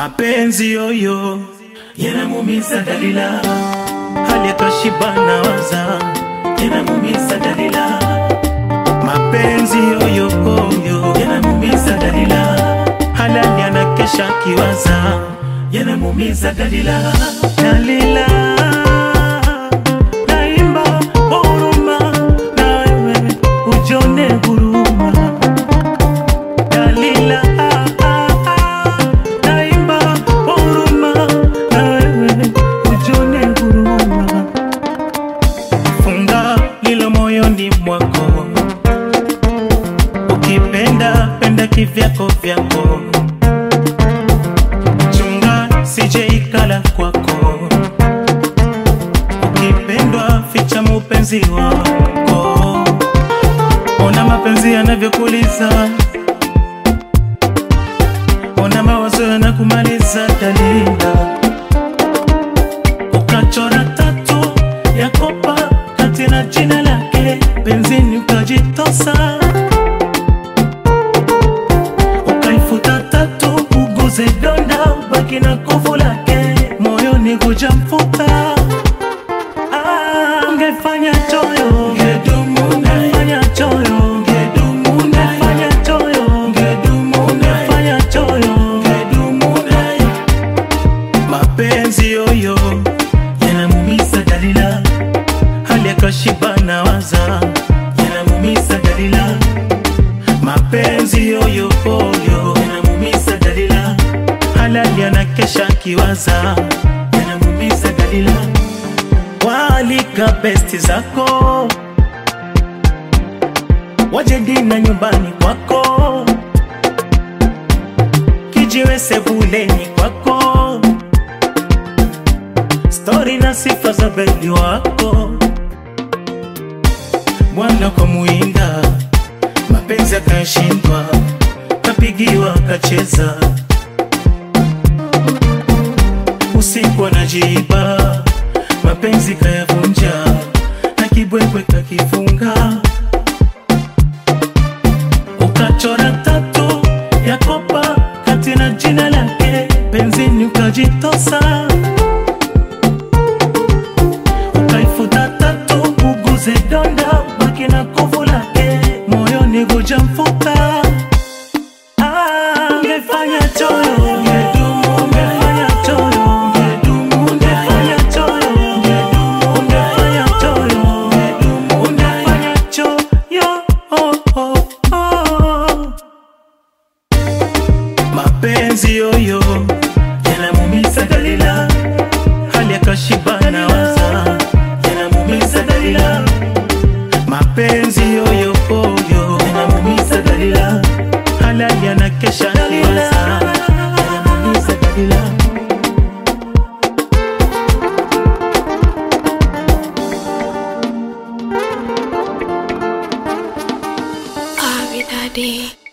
Mapenzi yoyo yanamuumiza Dalila, hali akashiba na waza yanamuumiza Dalila. Mapenzi yoyo yanamuumiza Dalila, halali anakesha kiwaza yanamuumiza Dalila. Dalila naimba huruma na wewe ujone huruma. Dalila naimba huruma na wewe ujone huruma. Funga lilo moyoni mwako, ukipenda penda kivyako vyako, chunga sije ikala kwako. Ukipendwa ficha mupenzi wako, ona mapenzi yanavyokuliza, ona mawazo yanakumaliza Dalila. Ukachora tatu ya kopa kati na jina lake, benzini ukajitosa, ukaifuta tatu uguze donda baki na kovu lake, moyoni kujamfuta. Ungefanya choyo ungefanya choyo ungefanya choyo ungefanya choyo. Mapenzi yoyo yanamuumiza Dalila, hali akashiba na waza yanamuumiza Dalila. Mapenzi yoyo yanamuumiza Dalila, halali anakesha kiwaza yanamuumiza Dalila. Walika besti zako waje dina nyumbani kwako, kijiwe sebuleni kwako, story na sifa za bebi wako. Bwana kwa muinda mapenzi akashindwa, kapigiwa kacheza, usiku anajiba mapenzi kayavunja, na kibwebwe kakifunga. Ukachora tatu ya kopa kati na jina lake, benzini ukajitosa, ukaifuta tatu uguze donda baki na kovu lake, moyoni kujamfuta. Ungefanya choyo ungefanya choyo ungefanya choyo ungefanya choyo ungefanya choyo. Mapenzi yoyo yanamuumiza Dalila, hali akashiba na waza yanamuumiza Dalila. Mapenzi yoyo yanamuumiza Dalila, halali anakesha kiwaza yanamuumiza Dalila. Abi Daddy.